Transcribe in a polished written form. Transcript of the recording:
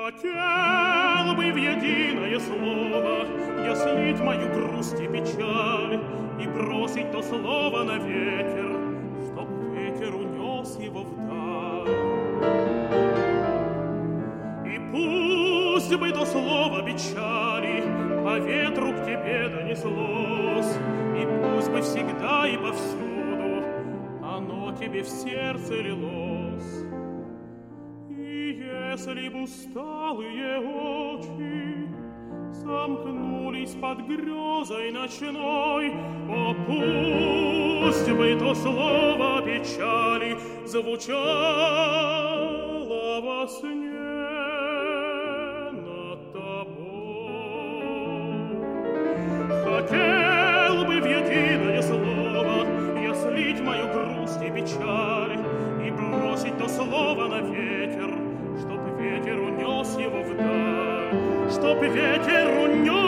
Хотел бы в единое слово я слить мою грусть и печаль и бросить то слово на ветер, чтоб ветер унес его вдаль. И пусть бы то слово печали по ветру к тебе донеслось, и пусть бы всегда и повсюду оно тебе в сердце лилось. Если б усталые очи сомкнулись под грезой ночной, о, пусть бы то слово печали звучало во сне над тобой. Хотел бы в единое слово я слить мою грусть и печаль и бросить то слово на ветер, чтоб ветер унес его вдаль, чтоб ветер унес